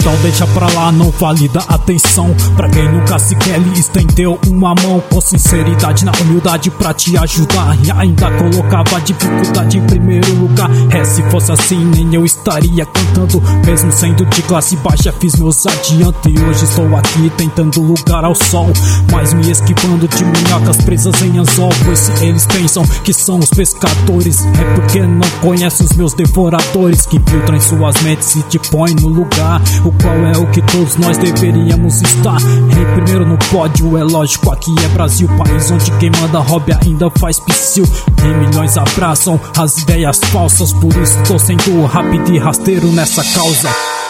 Então deixa pra lá, não vale dar atenção pra quem nunca sequer lhe estendeu uma mão. Com sinceridade na humildade pra te ajudar, e ainda colocava a dificuldade em primeiro lugar. Se fosse assim nem eu estaria cantando, mesmo sendo de classe baixa fiz meus adianto. E hoje estou aqui tentando lugar ao sol, mas me esquivando de minhocas presas em anzol. Pois se eles pensam que são os pescadores, é porque não conhecem os meus devoradores, que filtram em suas mentes e te põem no lugar o qual é o que todos nós deveríamos estar. Em primeiro no pódio, é lógico, aqui é Brasil, país onde quem manda hobby ainda faz psiu. E milhões abraçam as ideias falsas, por isso tô sendo rápido e rasteiro nessa causa.